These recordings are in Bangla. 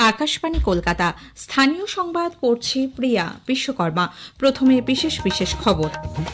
আকাশবাণী কলকাতা। স্থানীয় সংবাদ পড়ছি প্রিয়া বিশ্বকর্মা। প্রথমে বিশেষ খবর।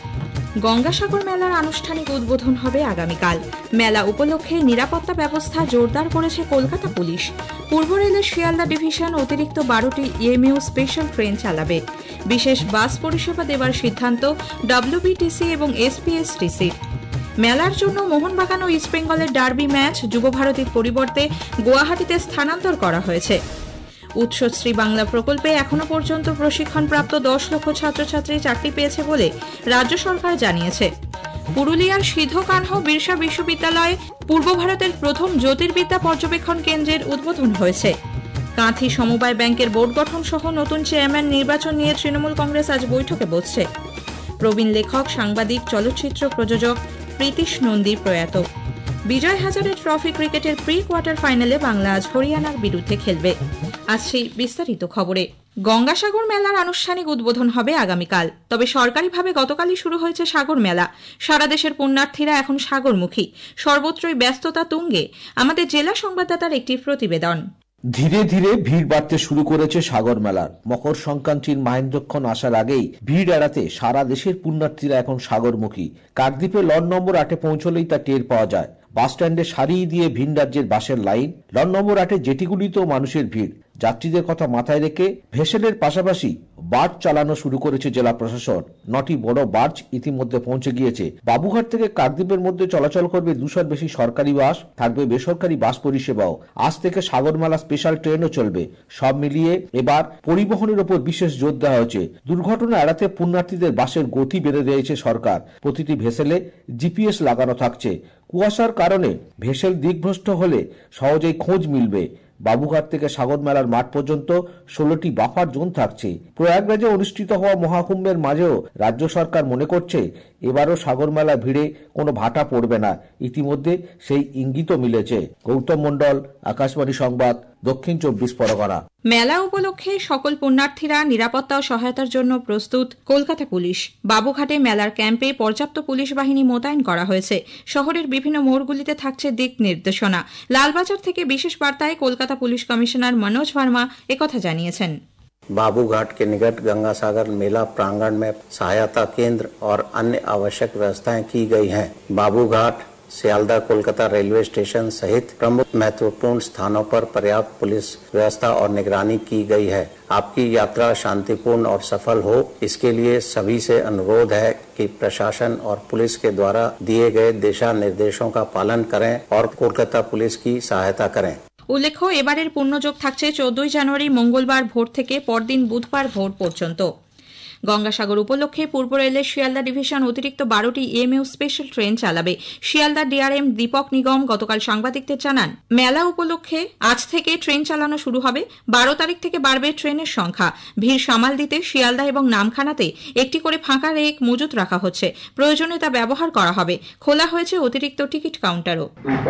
গঙ্গাসাগর মেলার আনুষ্ঠানিক উদ্বোধন হবে আগামীকাল। মেলা উপলক্ষে নিরাপত্তা ব্যবস্থা জোরদার করেছে কলকাতা পুলিশ। পূর্ব রেলের শিয়ালদা ডিভিশন অতিরিক্ত 12টি ইএমইউ স্পেশাল ট্রেন চালাবে। বিশেষ বাস পরিষেবা দেওয়ার সিদ্ধান্ত ডব্লিউবিটিসি এবং এসপিএসটিসি। মেলার জন্য মোহনবাগান ও ইস্টবেঙ্গলের ডার্বি ম্যাচ যুবভারতীর পরিবর্তে গুয়াহাটিতে স্থানান্তর করা হয়েছে। উৎসশ্রী বাংলা প্রকল্পে এখনো পর্যন্ত প্রশিক্ষণপ্রাপ্ত 10 লক্ষ ছাত্রছাত্রী চাকরি পেয়েছে বলে রাজ্য সরকার জানিয়েছে। পুরুলিয়ার সিধো-কানহ বিরসা বিশ্ববিদ্যালয়ে পূর্ব ভারতের প্রথম জ্যোতির্বিদ্যা পর্যবেক্ষণ কেন্দ্রের উদ্বোধন হয়েছে। কাঁথি সমবায় ব্যাংকের বোর্ড গঠন সহ নতুন চেয়ারম্যান নির্বাচন নিয়ে তৃণমূল কংগ্রেস আজ বৈঠকে বসছে। প্রবীণ লেখক, সাংবাদিক, চলচ্চিত্র প্রযোজক প্রীতিশ নন্দী প্রয়াত। বিজয় হাজারে ট্রফি ক্রিকেটের প্রি কোয়ার্টার ফাইনালে বাংলা আজ হরিয়ানার বিরুদ্ধে খেলবে। আসছি বিস্তারিত খবরে। গঙ্গাসাগর মেলার আনুষ্ঠানিক উদ্বোধন হবে আগামীকাল। তবে সরকারিভাবে গতকালই শুরু হয়েছে সাগর মেলা। সারা দেশের পুণ্যার্থীরা এখন সাগরমুখী। সর্বত্রই ব্যস্ততা তুঙ্গে। আমাদের জেলা সংবাদদাতার একটি প্রতিবেদন। ধীরে ধীরে ভিড় বাড়তে শুরু করেছে সাগর মেলার। মকর সংক্রান্তির মাহেন্দ্রক্ষণ আসার আগেই ভিড় এড়াতে সারা দেশের পুণ্যার্থীরা এখন সাগরমুখী। কাকদ্বীপে লন নম্বর 8-এ পৌঁছলেই তা টের পাওয়া যায়। বাস স্ট্যান্ডে সারি দিয়ে ভিন রাজ্যের বাসের লাইন। লন নম্বর 8-এ জেটিগুলিতেও মানুষের ভিড়। যাত্রীদের কথা মাথায় রেখে ভেসেলের পাশাপাশি বার্জ চালানো শুরু করেছে জেলা প্রশাসন। 9টি বড় বার্জ ইতিমধ্যে পৌঁছে গিয়েছে। বাবুঘাট থেকে কাকদ্বীপের মধ্যে চলাচল করবে 200-র বেশি সরকারি বাস, থাকবে বেসরকারি বাস পরিষেবাও। আজ থেকে সাগরমেলা স্পেশাল ট্রেনও চলবে। সব মিলিয়ে এবার পরিবহনের ওপর বিশেষ জোর দেওয়া হয়েছে। দুর্ঘটনা এড়াতে পুণ্যার্থীদের বাসের গতি বেড়ে দিয়েছে সরকার। প্রতিটি ভেসেলে জিপিএস লাগানো থাকছে। কুয়াশার কারণে ভেসেল দিকভ্রষ্ট হলে সহজেই খোঁজ মিলবে। বাবুঘাট থেকে সাগর মেলার মাঠ পর্যন্ত 16টি বাফার জোন থাকছে। প্রয়াগরাজে অনুষ্ঠিত হওয়া মহাকুম্ভের মাঝেও রাজ্য সরকার মনে করছে এবারও সাগর মেলা ভিড়ে কোনো ভাটা পড়বে না। ইতিমধ্যে সেই ইঙ্গিতও মিলেছে। গৌতম মণ্ডল, আকাশবাণী সংবাদ, দক্ষিণ 24 পরগনা। মেলা উপলক্ষে সকল পুণ্যার্থীরা নিরাপত্তা ও সহায়তার জন্য প্রস্তুত কলকাতা পুলিশ। বাবুঘাটে মেলার ক্যাম্পে পর্যাপ্ত পুলিশ বাহিনী মোতায়েন করা হয়েছে। শহরের বিভিন্ন মোড়গুলিতে থাকছে দিক নির্দেশনা। লালবাজার থেকে বিশেষ বার্তায় কলকাতা পুলিশ কমিশনার মনোজ ভার্মা একথা জানিয়েছেন। बाबूघाट के निकट गंगासागर मेला प्रांगण में सहायता केंद्र और अन्य आवश्यक व्यवस्थाएं की गई हैं। बाबूघाट, सियालदा कोलकाता रेलवे स्टेशन सहित प्रमुख महत्वपूर्ण स्थानों पर पर्याप्त पुलिस व्यवस्था और निगरानी की गई है। आपकी यात्रा शांतिपूर्ण और सफल हो, इसके लिए सभी से अनुरोध है कि प्रशासन और पुलिस के द्वारा दिए गए दिशा निर्देशों का पालन करें और कोलकाता पुलिस की सहायता करें। উল্লেখ্য, এবারের পূর্ণযোগ থাকছে 14 জানুয়ারি মঙ্গলবার ভোর থেকে পরদিন বুধবার ভোর পর্যন্ত। গঙ্গাসাগর উপলক্ষে পূর্ব রেলের শিয়ালদা ডিভিশন অতিরিক্ত 12টি ইএমইউ স্পেশাল ট্রেন চালাবে। শিয়ালদা ডিআরএম দীপক নিগম গতকাল সাংবাদিকদের জানান, মেলা উপলক্ষে আজ থেকে ট্রেন চালানো শুরু হবে। 12 তারিখ থেকে বাড়বে ট্রেনের সংখ্যা। ভিড় সামাল দিতে শিয়ালদা এবং নামখানাতে একটি করে ফাঁকা রেক মজুত রাখা হচ্ছে। প্রয়োজনে তা ব্যবহার করা হবে। খোলা হয়েছে অতিরিক্ত টিকিট কাউন্টারও।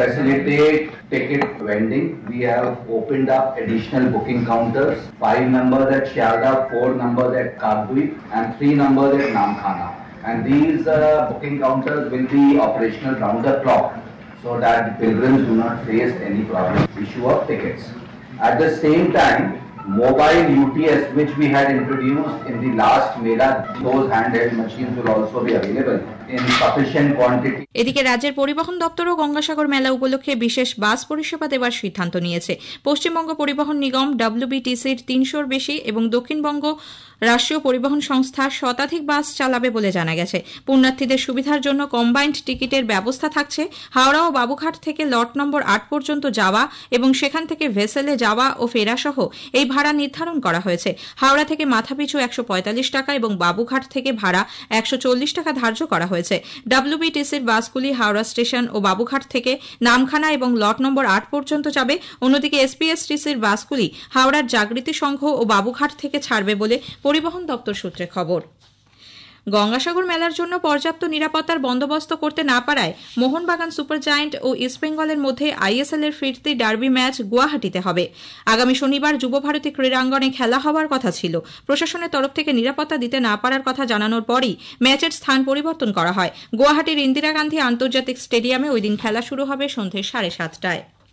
We have opened up additional booking counters, 5 numbers at Shialda, 4 numbers at Kagdui and 3 numbers at Namkhana. And these booking counters will be operational round the clock so that pilgrims do not face any problem issue of tickets. At the same time, mobile UTS which we had introduced in the last Mela, those handheld machines will also be available in sufficient quantity. এদিকে রাজ্যের পরিবহন দপ্তরও গঙ্গাসাগর মেলা উপলক্ষে বিশেষ বাস পরিষেবা দেওয়ার সিদ্ধান্ত নিয়েছে। পশ্চিমবঙ্গ পরিবহন নিগম ডব্লিউবিটিসির 300-র বেশি এবং দক্ষিণবঙ্গ রাষ্ট্রীয় পরিবহন সংস্থা শতাধিক বাস চালাবে বলে জানা গেছে। পুণ্যার্থীদের সুবিধার জন্য কম্বাইন্ড টিকিটের ব্যবস্থা থাকছে। হাওড়া ও বাবুঘাট থেকে লট নম্বর 8 পর্যন্ত যাওয়া এবং সেখান থেকে ভেসেলে যাওয়া ও ফেরা সহ এই ভাড়া নির্ধারণ করা হয়েছে। হাওড়া থেকে মাথাপিছু 145 টাকা এবং বাবুঘাট থেকে ভাড়া 140 টাকা ধার্য করা হয়েছে। ডব্লিউবিটিসির বাসগুলি হাওড়া স্টেশন ও বাবুঘাট থেকে নামখানা এবং লট নম্বর 8 পর্যন্ত যাবে। অন্যদিকে এসপিএসটিসির বাসগুলি হাওড়ার জাগৃতি সংঘ ও বাবুঘাট থেকে ছাড়বে বলে পরিবহন দপ্তর সূত্রে খবর। গঙ্গাসাগর মেলার জন্য পর্যাপ্ত নিরাপত্তার বন্দোবস্ত করতে না পারায় মোহনবাগান সুপার জায়ান্ট ও ইস্টবেঙ্গলের মধ্যে আইএসএল এর ফিরতি ডার্বি ম্যাচ গুয়াহাটিতে হবে। আগামী শনিবার যুবভারতী ক্রীড়াঙ্গনে খেলা হওয়ার কথা ছিল। প্রশাসনের তরফ থেকে নিরাপত্তা দিতে না পারার কথা জানানোর পরই ম্যাচের স্থান পরিবর্তন করা হয়। গুয়াহাটির ইন্দিরা গান্ধী আন্তর্জাতিক স্টেডিয়ামে ওই দিন খেলা শুরু হবে সন্ধ্যে 7:30টায়।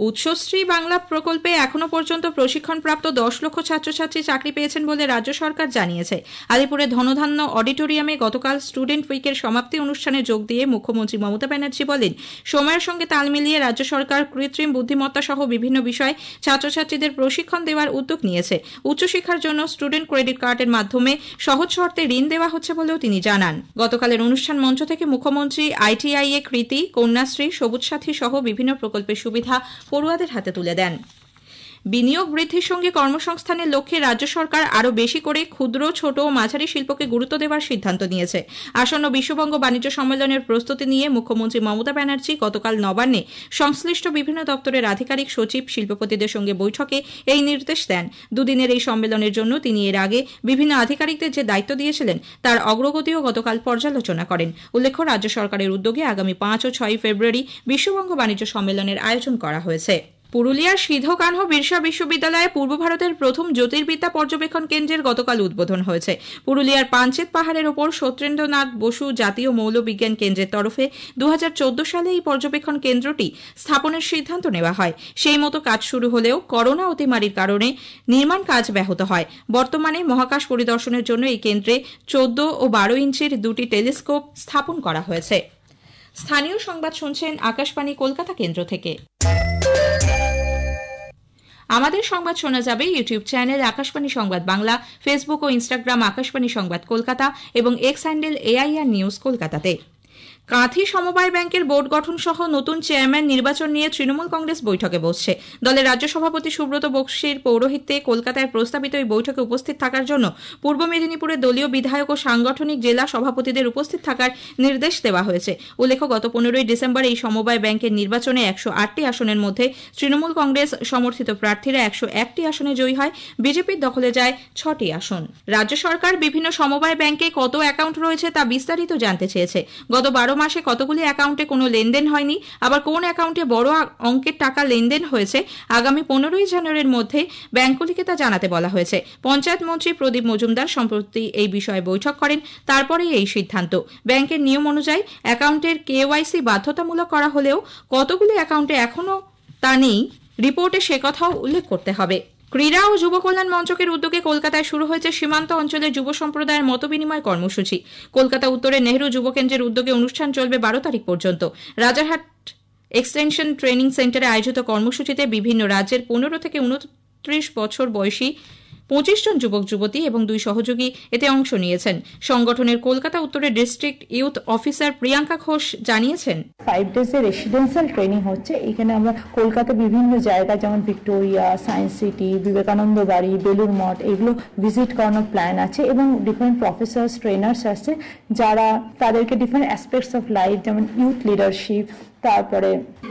উৎসশ্রী বাংলা প্রকল্পে এখনো পর্যন্ত প্রশিক্ষণপ্রাপ্ত 10 লক্ষ ছাত্রছাত্রী চাকরি পেয়েছেন বলে রাজ্য সরকার জানিয়েছে। আলিপুরের ধনধান্য অডিটোরিয়ামে গতকাল স্টুডেন্ট উইকের সমাপ্তি অনুষ্ঠানে যোগ দিয়ে মুখ্যমন্ত্রী মমতা ব্যানার্জি বলেন, সময়ের সঙ্গে তাল মিলিয়ে রাজ্য সরকার কৃত্রিম বুদ্ধিমত্তা সহ বিভিন্ন বিষয়ে ছাত্রছাত্রীদের প্রশিক্ষণ দেওয়ার উদ্যোগ নিয়েছে। উচ্চশিক্ষার জন্য স্টুডেন্ট ক্রেডিট কার্ডের মাধ্যমে সহজ শর্তে ঋণ দেওয়া হচ্ছে বলেও তিনি জানান। গতকালের অনুষ্ঠান মঞ্চ থেকে মুখ্যমন্ত্রী ITIA কৃতি, কন্যাশ্রী, সবুজ সাথী সহ বিভিন্ন প্রকল্পের সুবিধা পড়ুয়াদের হাতে তুলে দেন। বিনিয়োগ বৃদ্ধির সঙ্গে কর্মসংস্থানের লক্ষ্যে রাজ্য সরকার আরও বেশি করে ক্ষুদ্র, ছোট ও মাঝারি শিল্পকে গুরুত্ব দেওয়ার সিদ্ধান্ত নিয়েছে। আসন্ন বিশ্ববঙ্গ বাণিজ্য সম্মেলনের প্রস্তুতি নিয়ে মুখ্যমন্ত্রী মমতা ব্যানার্জি গতকাল নবান্নে সংশ্লিষ্ট বিভিন্ন দপ্তরের আধিকারিক, সচিব, শিল্পপতিদের সঙ্গে বৈঠকে এই নির্দেশ দেন। দুদিনের এই সম্মেলনের জন্য তিনি এর আগে বিভিন্ন আধিকারিকদের যে দায়িত্ব দিয়েছিলেন তার অগ্রগতিও গতকাল পর্যালোচনা করেন। উল্লেখ্য, রাজ্য সরকারের উদ্যোগে আগামী 5 ও 6 ফেব্রুয়ারি বিশ্ববঙ্গ বাণিজ্য সম্মেলনের আয়োজন করা হয়েছে। পুরুলিয়ার সিধো-কানহ বিরসা বিশ্ববিদ্যালয়ে পূর্ব ভারতের প্রথম জ্যোতির্বিদ্যা পর্যবেক্ষণ কেন্দ্রের গতকাল উদ্বোধন হয়েছে। পুরুলিয়ার পাঞ্চেত পাহাড়ের ওপর সত্যেন্দ্রনাথ বসু জাতীয় মৌলবিজ্ঞান কেন্দ্রের তরফে 2014 সালে এই পর্যবেক্ষণ কেন্দ্রটি স্থাপনের সিদ্ধান্ত নেওয়া হয়। সেই মতো কাজ শুরু হলেও করোনা অতিমারির কারণে নির্মাণ কাজ ব্যাহত হয়। বর্তমানে মহাকাশ পরিদর্শনের জন্য এই কেন্দ্রে 14 ও 12 ইঞ্চির দুটি টেলিস্কোপ স্থাপন করা হয়েছে। স্থানীয় সংবাদ শুনছেন আকাশবাণী কলকাতা কেন্দ্র থেকে। আমাদের সংবাদ শোনা যাবে YouTube channel Akashvani Sangbad Bangla, Facebook ও ইনস্টাগ্রাম আকাশবাণী সংবাদ কলকাতা এবং এক্স হ্যান্ডেল AIR নিউজ কলকাতাতে। কাঁথি সমবায় ব্যাংকের বোর্ড গঠন সহ নতুন চেয়ারম্যান নির্বাচন নিয়ে তৃণমূল কংগ্রেস বৈঠকে বসছে। দলের রাজ্য সভাপতি সুব্রত বক্সির পৌরোহিত্যে কলকাতায় প্রস্তাবিত এই বৈঠকে উপস্থিত থাকার জন্য পূর্ব মেদিনীপুরের দলীয় বিধায়ক ও সাংগঠনিক জেলা সভাপতিদের উপস্থিত থাকার নির্দেশ দেওয়া হয়েছে। উল্লেখ্য, গত 15 ডিসেম্বর এই সমবায় ব্যাংকের নির্বাচনে 108টি আসনের মধ্যে তৃণমূল কংগ্রেস সমর্থিত প্রার্থীরা 101টি আসনে জয়ী হয়, বিজেপির দখলে যায় 6টি আসন। রাজ্য সরকার বিভিন্ন সমবায় ব্যাংকে কত অ্যাকাউন্ট রয়েছে তা বিস্তারিত জানতে চেয়েছে। গত 12 মাসে কতগুলি অ্যাকাউন্টে কোনো লেনদেন হয়নি, আবার কোন অ্যাকাউন্টে বড় অঙ্কের টাকা লেনদেন হয়েছে, আগামী 15 জানুয়ারির মধ্যে ব্যাংকগুলিকে তা জানাতে বলা হয়েছে। পঞ্চায়েত মন্ত্রী প্রদীপ মজুমদার সম্প্রতি এই বিষয়ে বৈঠক করেন, তারপরেই এই সিদ্ধান্ত। ব্যাংকের নিয়ম অনুযায়ী অ্যাকাউন্টের KYC বাধ্যতামূলক করা হলেও কতগুলি অ্যাকাউন্টে এখনও তা নেই, রিপোর্টে সে কথাও উল্লেখ করতে হবে। ক্রীড়া ও যুব কল্যাণ মন্ত্রকের উদ্যোগে কলকাতায় শুরু হয়েছে সীমান্ত অঞ্চলের যুব সম্প্রদায়ের মতবিনিময় কর্মসূচি। কলকাতা উত্তরের নেহরু যুব কেন্দ্রের উদ্যোগে অনুষ্ঠান চলবে 12 তারিখ পর্যন্ত। রাজারহাট এক্সটেনশন ট্রেনিং সেন্টারে আয়োজিত কর্মসূচিতে বিভিন্ন রাজ্যের 15 থেকে 29 বছর বয়সী 25 জন যুবক যুবতী এবং 2 সহযোগী এতে অংশ নিয়েছেন। সংগঠনের কলকাতা উত্তরের district youth officer Priyanka Ghosh জানিয়েছেন, 5 ডেজের রেসিডেন্সিয়াল ট্রেনিং হচ্ছে। এখানে আমরা কলকাতা বিভিন্ন জায়গা যেমন ভিক্টোরিয়া, সায়েন্স সিটি, বিবেকানন্দ বাড়ি, বেলুর মঠ এগুলো ভিজিট করানোর প্ল্যান আছে এবং ডিফারেন্ট প্রফেসর্স, ট্রেনার্স আছে যারা তাদেরকে ডিফারেন্ট অ্যাসপেক্টস অফ লাইফ যেমন ইউথ লিডারশিপ, তারপরে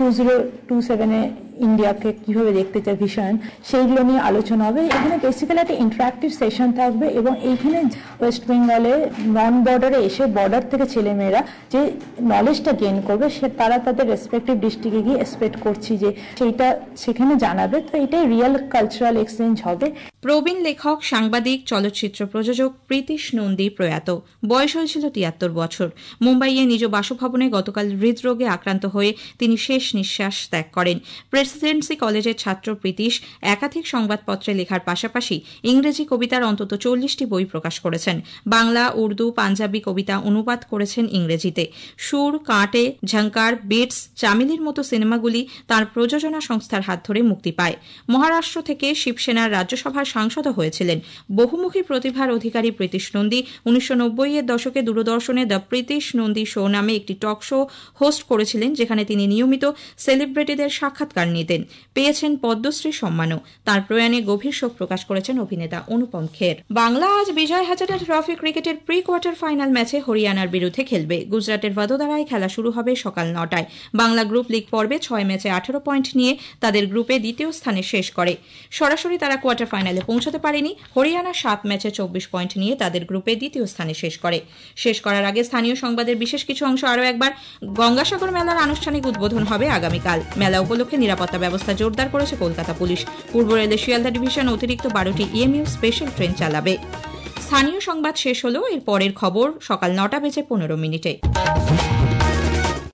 2027-এ ইন্ডিয়াকে কিভাবে দেখতে চায় ভিশন, সেইগুলো নিয়ে আলোচনা হবে। এখানে বেসিক্যালি একটা ইন্টারাক্টিভ সেশন থাকবে এবং এইখানে ওয়েস্ট বেঙ্গলে নন বর্ডারে এসে বর্ডার থেকে ছেলেমেয়েরা যে নলেজটা গেইন করবে তারা তাদের রেসপেক্টিভ ডিস্ট্রিক্টে গিয়ে এক্সপেক্ট করছি যে সেইটা সেখানে জানাবে। তো এটাই রিয়েল কালচারাল এক্সচেঞ্জ হবে। প্রবীণ লেখক, সাংবাদিক, চলচ্চিত্র প্রযোজক প্রীতিশ নন্দী প্রয়াত। বয়স হয়েছিল 73 বছর। মুম্বাইয়ে নিজ বাসভবনে গতকাল হৃদরোগে আক্রান্ত হয়ে তিনি শেষ নিঃশ্বাস ত্যাগ করেন। প্রেসিডেন্সি কলেজের ছাত্র প্রীতিশ একাধিক সংবাদপত্রে লেখার পাশাপাশি ইংরেজি কবিতার অন্তত 40টি বই প্রকাশ করেছেন। বাংলা, উর্দু, পাঞ্জাবি কবিতা অনুবাদ করেছেন ইংরেজিতে। সুর, কাঁটে, ঝঙ্কার, বিটস, চামেলির মতো সিনেমাগুলি তাঁর প্রযোজনা সংস্থার হাত ধরে মুক্তি পায়। মহারাষ্ট্র থেকে শিবসেনার রাজ্যসভার সাংসদও হয়েছিলেন। বহুমুখী প্রতিভার অধিকারী প্রীতিশ নন্দী 1990-এর দশকে দূরদর্শনে দ্য প্রীতিশ নন্দী শো নামে একটি টক শো হোস্ট করেছিলেন, যেখানে তিনি নিয়মিত সেলিব্রিটিদের সাক্ষাৎকার নিতেন। পেয়েছেন পদ্মশ্রী সম্মানও। তার প্রয়াণে গভীর শোক প্রকাশ করেছেন অভিনেতা অনুপম খের। বাংলা আজ বিজয় হাজারে ট্রফি ক্রিকেটের প্রি কোয়ার্টার ফাইনাল ম্যাচে হরিয়ানার বিরুদ্ধে খেলবে। গুজরাটের ভাদোদারায় খেলা শুরু হবে সকাল 9টায়। বাংলা গ্রুপ লিগ পর্বে 6 ম্যাচে 18 পয়েন্ট নিয়ে তাদের গ্রুপে দ্বিতীয় স্থানে শেষ করে। সরাসরি তারা কোয়ার্টার ফাইনালে পৌঁছতে পারেনি। হরিয়ানা 7 ম্যাচে 24 পয়েন্ট নিয়ে তাদের গ্রুপে দ্বিতীয় স্থানে শেষ করে। শেষ করার আগে স্থানীয় সংবাদের বিশেষ কিছু অংশ আরও একবার। গঙ্গাসাগর মেলার আনুষ্ঠানিক উদ্বোধন হবে আগামীকাল। মেলা উপলক্ষে নিরাপত্তা ব্যবস্থা জোরদার করেছে কলকাতা পুলিশ। পূর্ব রেলের শিয়ালদা ডিভিশন অতিরিক্ত 12টি EMU স্পেশাল ট্রেন চালাবে। স্থানীয় সংবাদ শেষ হলো। এর পরের খবর সকাল 9টা বেজে 15 মিনিটে।